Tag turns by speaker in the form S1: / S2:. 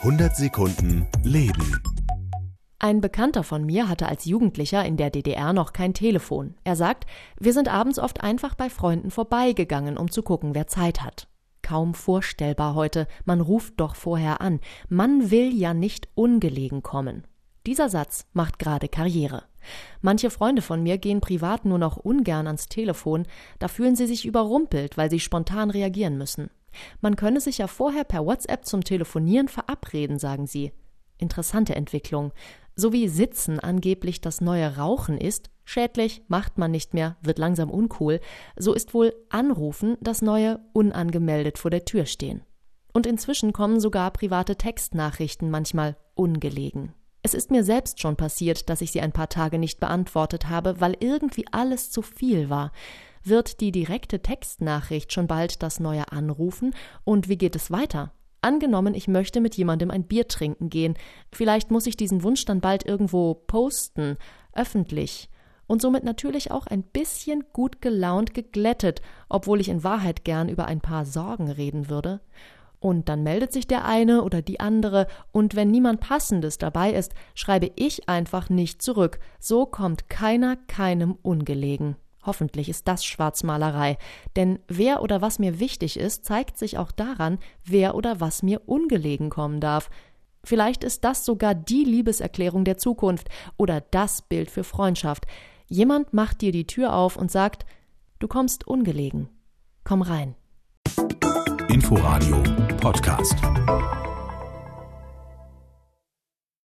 S1: 100 Sekunden Leben.
S2: Ein Bekannter von mir hatte als Jugendlicher in der DDR noch kein Telefon. Er sagt, wir sind abends oft einfach bei Freunden vorbeigegangen, um zu gucken, wer Zeit hat. Kaum vorstellbar heute, man ruft doch vorher an. Man will ja nicht ungelegen kommen. Dieser Satz macht gerade Karriere. Manche Freunde von mir gehen privat nur noch ungern ans Telefon, da fühlen sie sich überrumpelt, weil sie spontan reagieren müssen. Man könne sich ja vorher per WhatsApp zum Telefonieren verabreden, sagen sie. Interessante Entwicklung. So wie Sitzen angeblich das neue Rauchen ist, schädlich, macht man nicht mehr, wird langsam uncool, so ist wohl Anrufen das neue unangemeldet vor der Tür stehen. Und inzwischen kommen sogar private Textnachrichten manchmal ungelegen. Es ist mir selbst schon passiert, dass ich sie ein paar Tage nicht beantwortet habe, weil irgendwie alles zu viel war. Wird die direkte Textnachricht schon bald das neue Anrufen? Und wie geht es weiter? Angenommen, ich möchte mit jemandem ein Bier trinken gehen. Vielleicht muss ich diesen Wunsch dann bald irgendwo posten, öffentlich. Und somit natürlich auch ein bisschen gut gelaunt geglättet, obwohl ich in Wahrheit gern über ein paar Sorgen reden würde. Und dann meldet sich der eine oder die andere, und wenn niemand Passendes dabei ist, schreibe ich einfach nicht zurück. So kommt keiner keinem ungelegen. Hoffentlich ist das Schwarzmalerei, denn wer oder was mir wichtig ist, zeigt sich auch daran, wer oder was mir ungelegen kommen darf. Vielleicht ist das sogar die Liebeserklärung der Zukunft oder das Bild für Freundschaft. Jemand macht dir die Tür auf und sagt, du kommst ungelegen. Komm rein.
S1: Inforadio Podcast.